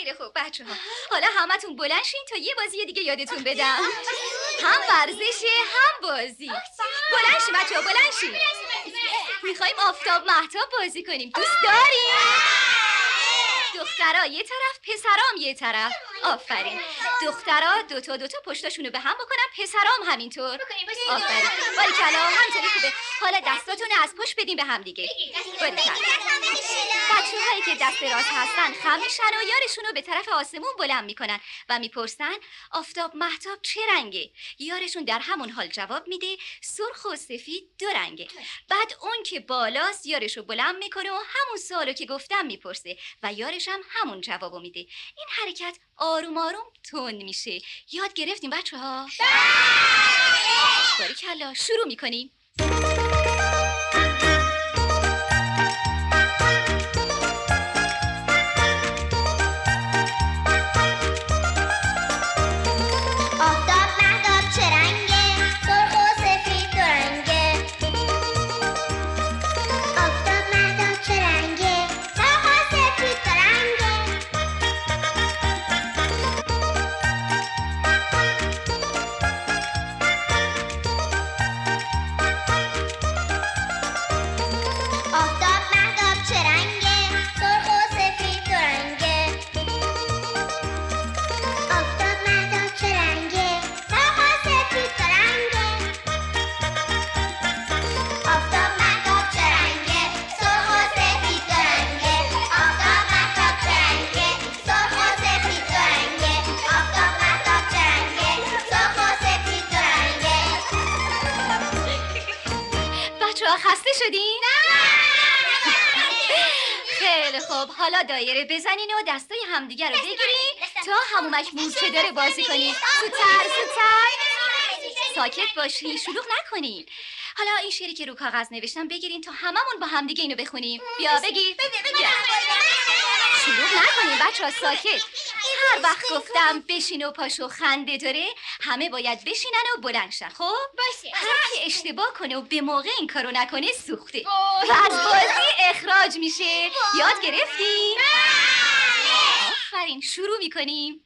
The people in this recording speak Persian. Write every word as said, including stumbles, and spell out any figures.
خیلی خوب بچه ها، حالا همتون بلند شین تا یه بازی دیگه یادتون بدم. هم ورزشه هم بازی. بلند شین بچه ها، بلند شین. میخوایم آفتاب مهتاب بازی کنیم. دوست داریم؟ دخترها یه طرف، پسرام یه طرف. آفرین. دخترها دوتا دوتا پشتاشونو به هم بکنن، پسرام همینطور. آفرین. باریکلا، همینطوری خوبه. حالا دستاتونو از پشت بدین به هم دیگه. باریکلا. بچه‌هایی که دست راست هستن خم میشن و یارشونو به طرف آسمون بلند میکنن و میپرسن آفتاب مهتاب چه رنگه؟ یارشون در همون حال جواب میده سرخ و سفید دو رنگه. بعد اون که بالاست یارشو بلند میکنه و همون سوالو که گفتم میپرسه و یارش هم همون جوابو میده. این حرکت آروم آروم تند میشه. یاد گرفتیم بچه‌ها؟ باریکلا، شروع میکنیم. خسته شدین؟ خیلی خوب، حالا دایره بزنین و دستای همدیگه رو بگیرین تا همومک مورچه داره بازی کنین. زودتر زودتر. ساکت باشین، شلوغ نکنین. حالا این شعری که رو کاغذ نوشتم بگیرین تا هممون با همدیگه اینو بخونیم. بیا بگیر. شلوغ نکنین بچه‌ها، ساکت. هر وقت گفتم بشین و پاشو خنده داره، همه باید بشینن و بلند شن. خب باشه. هر کی اشتباه کنه و به موقع این کارو نکنه سوخته و از بازی اخراج میشه. یاد گرفتین؟ آفرین. شروع میکنیم.